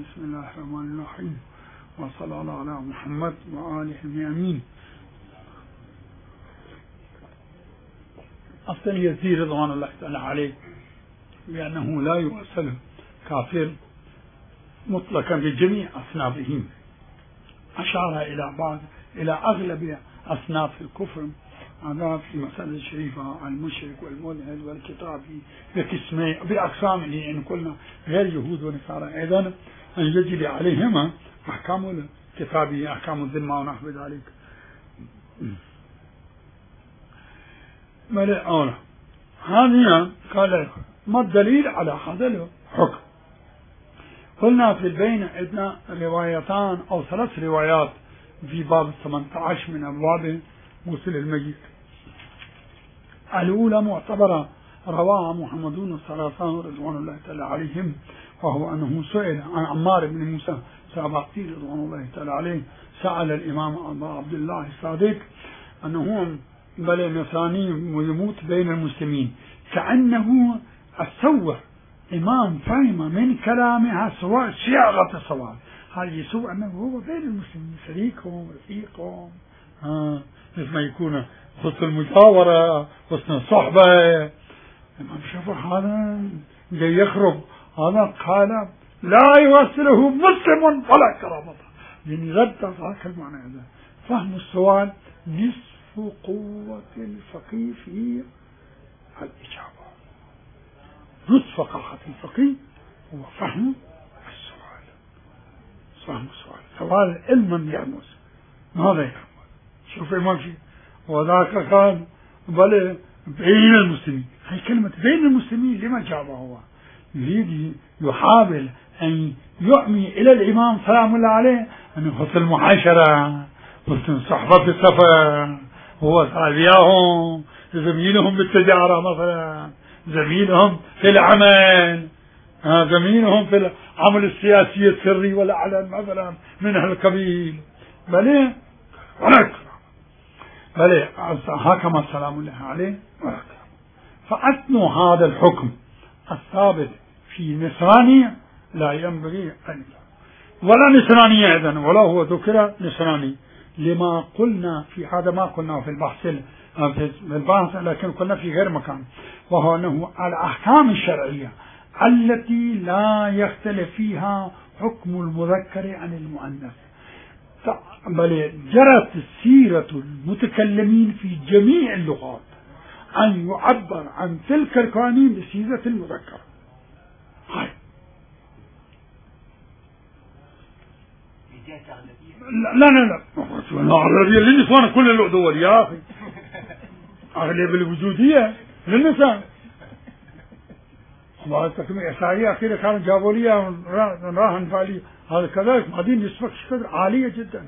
بسم الله الرحمن الرحيم، وصلى الله على محمد وآله الأمين. أصلا يزيد رضوان الله تعالى عليه بأنه لا يوصل كافر مطلقا بجميع أصنافهم، أشار إلى أغلب أصناف الكفر هذا في مسألة الشريفة المشرك والملحد والكتابي بقسمين بأقسامه إن قلنا غير يهود ونصارى أيضا أن يجري عليهما أحكام الكتابية أحكام الذمة ونحو ذلك. هذه قال ما الدليل على هذا الحكم؟ قلنا في البين عندنا روايتان أو 3 روايات في باب 18 من أبواب غسل الميت. الأولى معتبرة رواها محمد بن الصلاسان رضوان الله تعالى عليهم، وهو أنه سئل عن عمار بن موسى سابقتي رضوان الله تعالى عليه، سأل الإمام أبا عبد الله الصادق أنه بل نصراني ويموت بين المسلمين، كأنه السوء إمام فهم من كلامها سواء صياغة السؤال، هل يسوء أنه هو بين المسلمين شريكهم رفيقهم مثل ما يكون حسن المجاورة حسن الصحبة. الإمام شوف هذا جاي يخرب، هذا قال لا يوصله مسلم ولا كرامته، يعني رد ذاك المعنى هذا. فهم السؤال نصف قوة الفقيه في الإجابة، نصف فقاهة الفقيه هو فهم السؤال، فهم السؤال سؤال علما يعمز ماذا يعمز. شوف الإمام شيء وذاك قال بل بين المسلمين، هي كلمة بين المسلمين لما جابها هو؟ يريد يحاول أن يعمي إلى الإمام سلام الله عليه أن حسن المعاشرة حسن صحبة في السفر، هو صاحبيهم زميلهم بالتجارة مثلا، زميلهم في العمل، زميلهم في العمل السياسي السري والأعلن مثلا من أهل القبيل، بل ولك بل هكما السلام الله عليه ولك. فأتنوا هذا الحكم الثابت في نصرانية لا ينبغي أن ولا نصرانية إذن ولا هو ذكر نصراني، لما قلنا في هذا ما قلنا في البحث لكن قلنا في غير مكان، وهو أنه الأحكام الشرعية التي لا يختلف فيها حكم المذكر عن المؤنث، بل جرت سيرة المتكلمين في جميع اللغات أن يعبر عن تلك القوانين بصيغة المذكر. هاي لا العربية للنسوان كل الدول يا أخي، أغلب الوجودية للنساء. بعد تكمية إحصائية أخيرا كانوا جابوا لي راهن فعلي هذا كذلك بعدين نسبة كثير عالية جدا.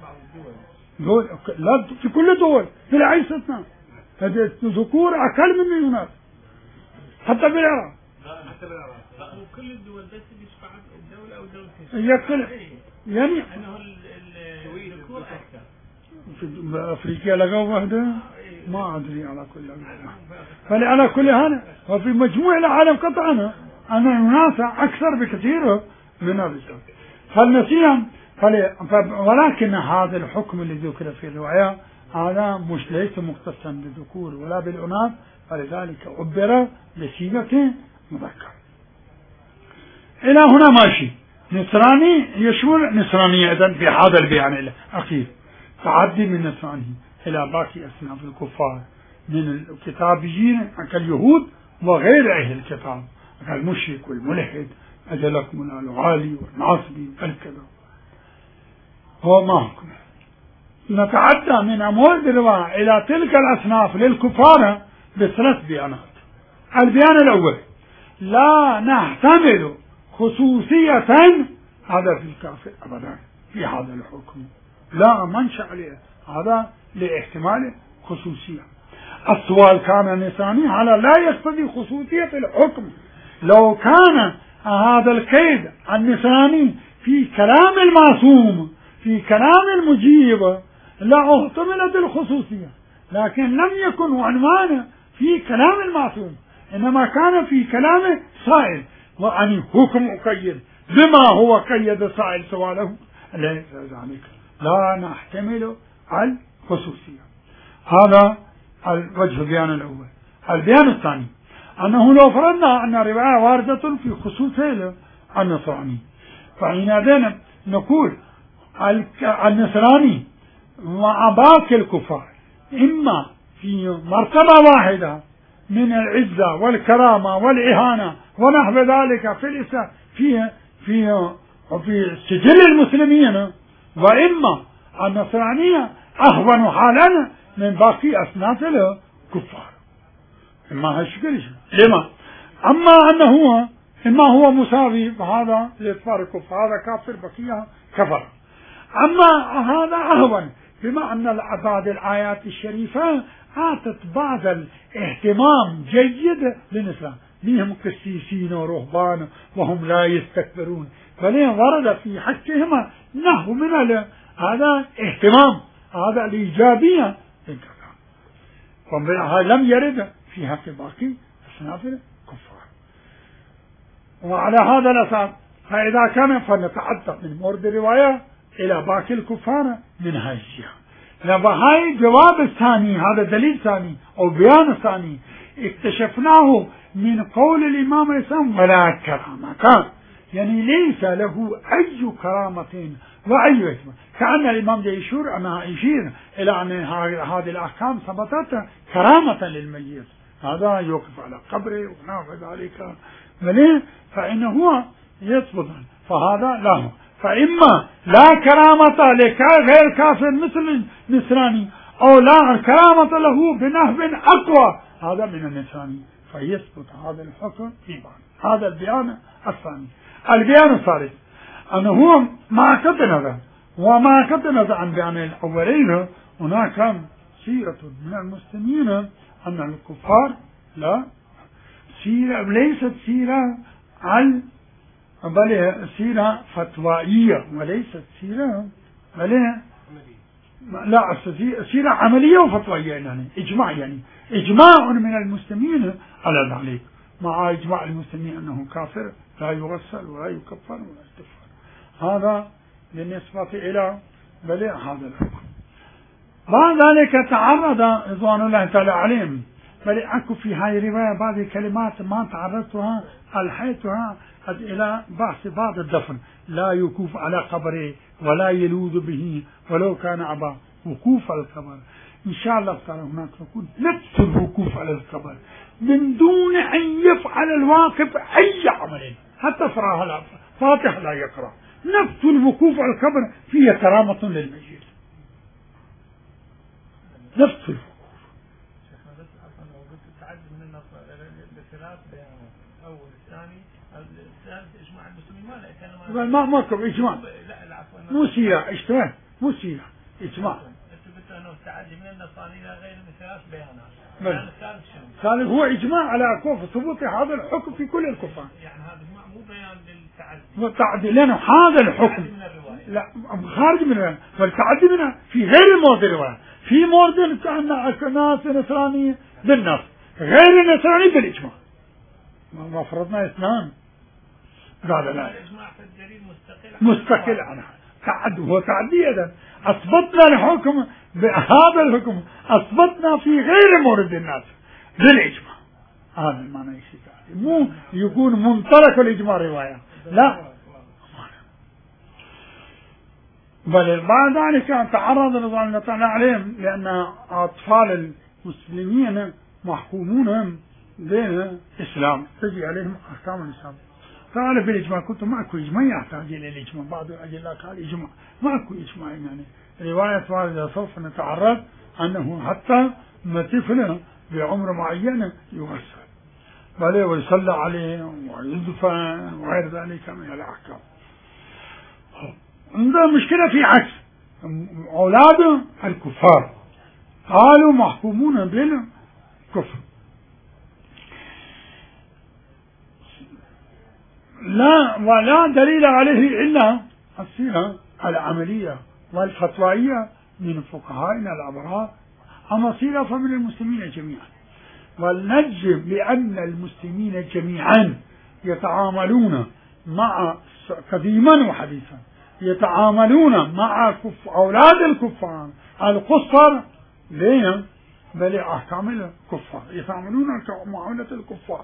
لا في كل الدول في العيشتنا هذه ذكور أقل من الناس حتى بالعراق. حتى بالعراق كل الدول بس بيشفع الدولة أو دولتين. يكل يعني أنه الذكور أكثر. في أفريقيا لقوا واحدة ما أدري على كل فعلى كل هذا وفي مجموع العالم قطعا أن الناس أكثر بكثير من الرجال. فالنسيان ولكن هذا الحكم الذي ذكر في الرواية هذا مش ليس مختصا بالذكور ولا بالأناث، فلذلك عبر بصيغة مذكر. إلى هنا ماشي. نصراني يشمل نصرانية إذن في هذا البيان الأخير، تعدي من نصراني إلى باقي أصناف الكفار من الكتابيين كاليهود وغير أهل الكتاب كالمشرك والملحد أجلكم العالي والناصبي والكذا. هو ما حكم. نتعدى من أمور الرواية إلى تلك الأصناف للكفار ب3 بيانات. البيان الأول لا نحتمل خصوصية هذا في الكافر أبدا في هذا الحكم، لا منشأ عليه هذا لاحتمال خصوصية. السؤال كان نصراني على لا يقتضي خصوصية الحكم، لو كان هذا الكيد النصراني في كلام المعصوم في كلام المجيب لا احتملت الخصوصية، لكن لم يكن عنوانه في كلام المعصوم، إنما كان في كلام سائل وعن حكم مقيد بما هو قيد سائل سؤاله ليس ذلك، لا نحتمل الخصوصية. هذا الوجه البيان الأول. البيان الثاني أنه لو فرضنا أن الرواية واردة في خصوص النصراني، فحينئذ نقول النصراني مع باقي الكفار إما في مرتبة واحدة من العزة والكرامة والإهانة ونحو ذلك في الإسلام في سجل المسلمين، وإما النصرانية أهون حالا من باقي أصناف الكفار. إما هالشكل. لما؟ أما أنه إما هو مساوي فهذا لإكفار الكفار، هذا كافر بقية كفر. أما هذا أهون بما أن بعض الآيات الشريفة أعطت بعض الاهتمام جيد للإسلام، بهم قسيسين ورهبان وهم لا يستكبرون، فلين ورد في حقهم نحو من هذا اهتمام، هذا الإيجابية، لم يرد في حق باقي أصناف الكفار. وعلى هذا الأساس فإذا كان فنتعدى من مورد الرواية إلى باقي الكفار من هذه الجهة. هاي الجواب الثاني، هذا دليل ثاني أو بيان ثاني اكتشفناه من قول الإمام الإسلام ولا كرامة، كان يعني ليس له أي كرامة وأي اسم، كأن الإمام يشير إلى أن هذه الأحكام ثبتت كرامة للميت، هذا يوقف على قبره ونحو ذلك، فإنه يثبت، فهذا لا. فإما لا كرامة لغير كافر مثل النصراني، أو لا كرامة له بنحو أقوى، هذا من النصراني، فيثبت هذا الحكم في بعض. هذا البيان الثاني. البيان الثالث أنه ما كتنذ وما كتنذ عن بيان الأولين، هناك سيرة من المسلمين أن الكفار لا سيرة، ليست سيرة بل سيرة فتوائية وليست سيرة لا سيرة عملية وفتوائية، يعني إجماع، يعني إجماع من المسلمين على ذلك، مع إجماع المسلمين أنه كافر لا يغسل ولا يكفر ولا يستغفر. هذا بالنسبة إلى هذا الحكم. بعد ذلك تعرض رضوان الله تعالى عليهم، بل أكو في هذه الرواية بعض الكلمات ما تعرضتها ألحيتها إلى بحث بعض الدفن، لا يكوف على قبره ولا يلوذ به ولو كان أبا وقوف على القبر. إن شاء الله تعالى هناك نقول نفس الوقوف على القبر من دون أن يفعل الواقف أي عمل، حتى صراحة فاتح لا يقرأ، نفس الوقوف على القبر فيه كرامة للميت، نفس الوقوف. ما كم إجماع، مو سيرة اجتماع، مو سيرة إجماع. التعدي من النصرانية غير من ثلاث بيانات. الثالث هو إجماع على ثبوت هذا الحكم في كل الكفار. يعني هذا مو بيان للتعدي. التعدي لأنه هذا الحكم لا خارج من الرواية، فالتعدي منها في غير مورد الرواية، في مورد كأن ناس نصرانية بالنص، غير النصراني بالإجماع. ما فرضنا اثنان. لا الإجماع في الدليل مستقل عنها. هو تعدي إذن أثبتنا الحكم بهذا الحكم، أثبتنا في غير مورد الناس بالإجماع. هذا المعنى الشيء، مو يكون منطلق الإجماع رواية، لا، بل بعد ذلك تعرض رضوان الله تعالى عليهم لأن أطفال المسلمين محكومون بالإسلام، تجي عليهم أحكام الإسلام. قال بالإجماع كنت ماكو إجماع يحتاج إلى الإجماع، بعض الأدلة قال إجماع، ماكو إجماع، يعني رواية واردة سوف نتعرض أنه حتى طفل بعمر معين يغسل بل ويصلى عليه ويدفن وغير ذلك من الأحكام. عندنا مشكلة في عكس أولاد الكفار، قالوا محكومون بالكفر، لا ولا دليل عليه إلا السيرة العملية والفتوائية من فقهائنا الأبرار، أما السيرة فمن المسلمين جميعا. ولنجم لأن المسلمين جميعا يتعاملون مع قديما وحديثا يتعاملون مع أولاد الكفار القصر ليه؟ بل أحكام الكفار يتعاملون معاملة الكفار،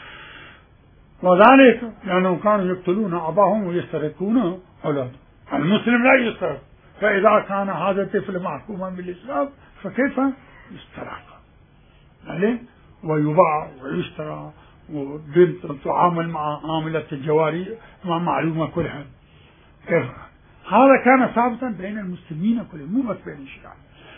وذلك لأنهم كانوا يقتلون أباهم ويسترقون أولادهم. المسلم لا يسترق، فإذا كان هذا الطفل محكوما بالإسلام فكيف يسترق عليه ويباع ويشترى، وبنت تعامل مع عاملة الجواري مع معلومة كلها. كيف هذا كان ثابتا بين المسلمين كلهم مو بس بين الشيعة،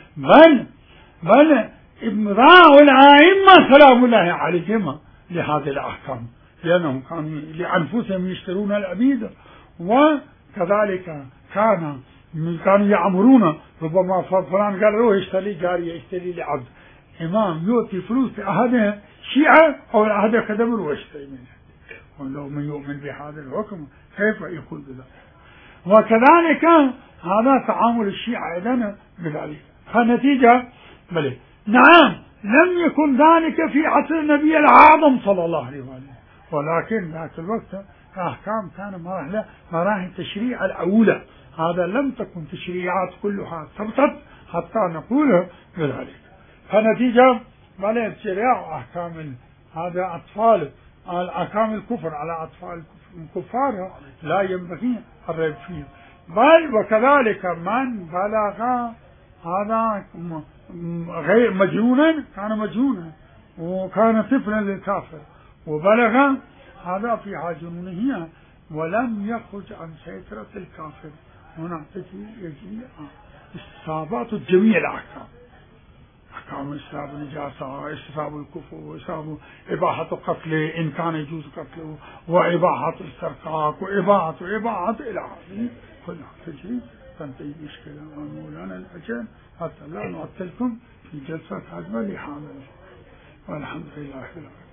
بل إمضاء الأئمة سلام الله عليهم لهذه الأحكام، لأنهم كانوا لأنفسهم يشترون العبيد، وكذلك كانوا يأمرون، ربما فلان قال روح اشتري جارية اشتري لي عبد، إمام يؤتي فلوس لأحد شيعة أو لأحد كدبر واشتري منه، ولو من يؤمن بهذا الحكم كيف يقول بذلك؟ وكذلك هذا تعامل الشيعة أيضا بذلك. فالنتيجة بلى نعم لم يكن ذلك في عصر النبي الأعظم صلى الله عليه وآله، ولكن ذاك الوقت أحكام كان مراحل التشريع الأولى، هذا لم تكن تشريعات كلها ثبتت حتى نقول بذلك. فنتيجة بلى تشريع أحكام هذا أطفال أحكام الكفر على أطفال الكفار لا ينبغي الريب فيه، بل وكذلك من بلغ هذا غير مجنونا كان مجنونا وكان طفلا للكافر وبلغ هذا في جنونه ولم يخرج عن سيطرة الكافر، هنا يجي استصابات جميع الأحكام، أحكام إسلام النجاسة، إسلام الكفر، إسلام إباحة قتله إن كان يجوز قتله، وإباحة الاسترقاق وإباحة إلى آخره كلها تجري. تنتهي مشكلة مولانا الأجل حتى لا نعطلكم في جلسة هذا لحامل، والحمد لله.